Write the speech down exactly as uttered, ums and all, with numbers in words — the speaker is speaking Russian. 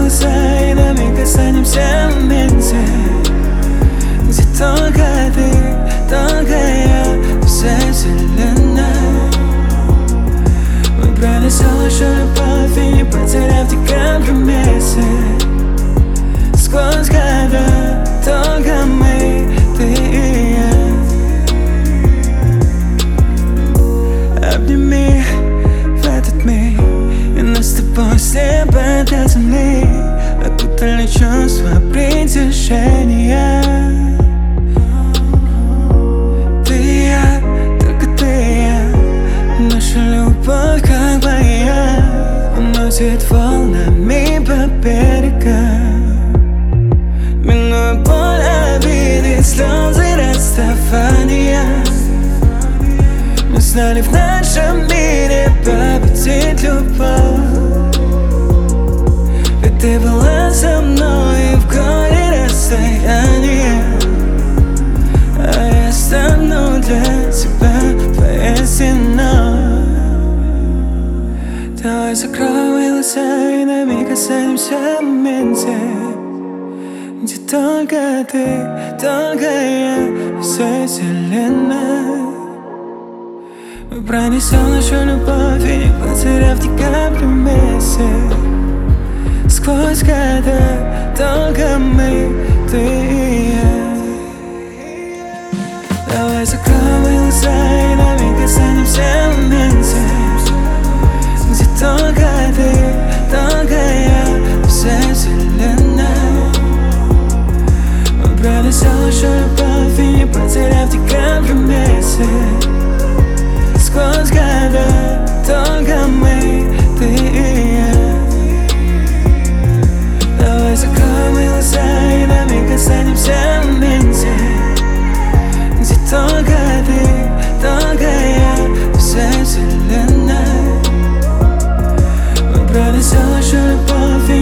глаза и на миг останемся вместе, где только ты, только я, вся вселенная. Мы пронесли лишь любовь и не потеряв ни компромиссы. Сквозь года только мы, ты и я. Обними в этот миг, и нас с тобой с неба до земли окутали чувства притяжения. Ты и я, только ты и я. Наша любовь как воя уносит волнами по берегам. Минуя боль, обиды, слезы расставания, мы знали в нашем мире победить любовь. Ведь ты была со мной в горе расстояния, а я стану для тебя твоей стеной. Давай закроем мои глаза и на миг останемся в моменте, где только ты, только я, вся вселенная. Мы пронесем нашу любовь и не потеряв ни компромиссы. Сквозь года только мы, ты и я. Давай закроем мои глаза и на миг останемся в моменте, где только ты, только я, вся вселенная. Мы пронесем нашу любовь и не потеряв ни компромиссы. Сквозь года только мы, ты и я. Давай закроем мои глаза и на миг останемся в моменте, где только ты, только я, вся вселенная. Мы пронесем нашу любовь